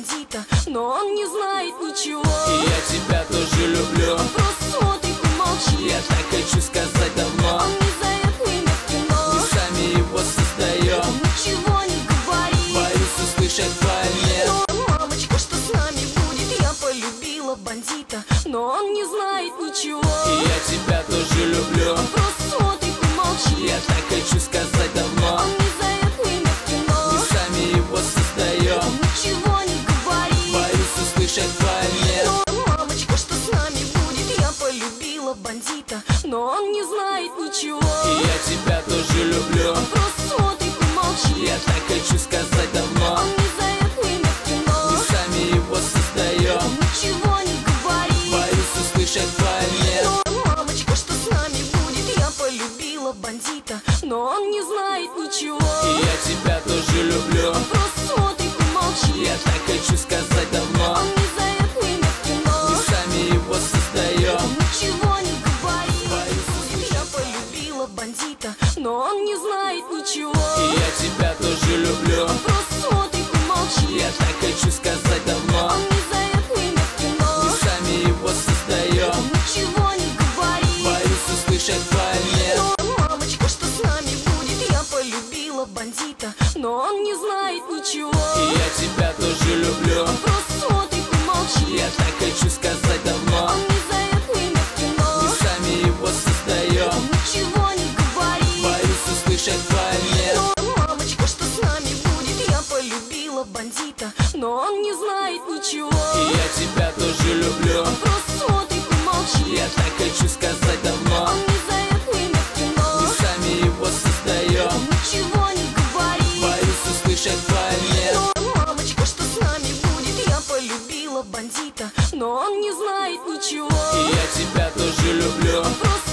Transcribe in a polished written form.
бандита, но он не знает ничего. И я тебя тоже люблю. Он просто смотрит и молчит. Я так хочу сказать давно. Он не зовет меня в кино. Мы сами его создаем. Он ничего не говорит. Боюсь услышать твой нет. Но, мамочка, что с нами будет? Я полюбила бандита, но он не знает ничего. И я тебя тоже люблю. Он просто смотрит и молчит. Я так хочу сказать давно. Он не зовет меня в кино. Мы сами его создаем. Он ничего не говорит. Боюсь услышать твой нет. Но, мамочка, что с нами будет? Я полюбила бандита, но он не знает ничего. И я тебя тоже люблю. Он просто смотрит и молчит. Я так хочу сказать давно. Он не зовет меня в кино. Мы сами его создаем. Он ничего не говорит. Боюсь услышать твой нет. Но, мамочка, что с нами будет? Я полюбила бандита, но он не знает ничего. И я тебя тоже люблю. Он просто смотрит и молчит. Я так хочу сказать давно. Он не зовет меня в кино. Мы сами его создаем. Он ничего не говорит. Боюсь Я полюбила бандита, но он не знает ничего. И я тебя тоже люблю. Он просто смотрит и молчит. Я так хочу сказать давно. Он не зовет меня в кино. Мы сами его создаем. Он ничего не говорит. Боюсь услышать твой нет. Но, мамочка, что с нами будет? Я полюбила бандита, но он не знает ничего. И я тебя тоже люблю. Он просто смотрит и молчит. Я так хочу сказать давно. Он не зовет меня в кино. Мы сами его создаем. Он ничего не говорит. Боюсь услышать твой нет. Но, мамочка, что с нами будет? Я полюбила бандита, но он не знает ничего. И я тебя тоже люблю. Он просто смотрит и молчит. Я так хочу сказать давно. Он не зовет меня в кино. Мы сами его создаем. Он ничего не говорит. Боюсь услышать твой нет. Но, мамочка, что с нами будет? Я полюбила бандита, но он не знает ничего. И я тебя тоже люблю. Он просто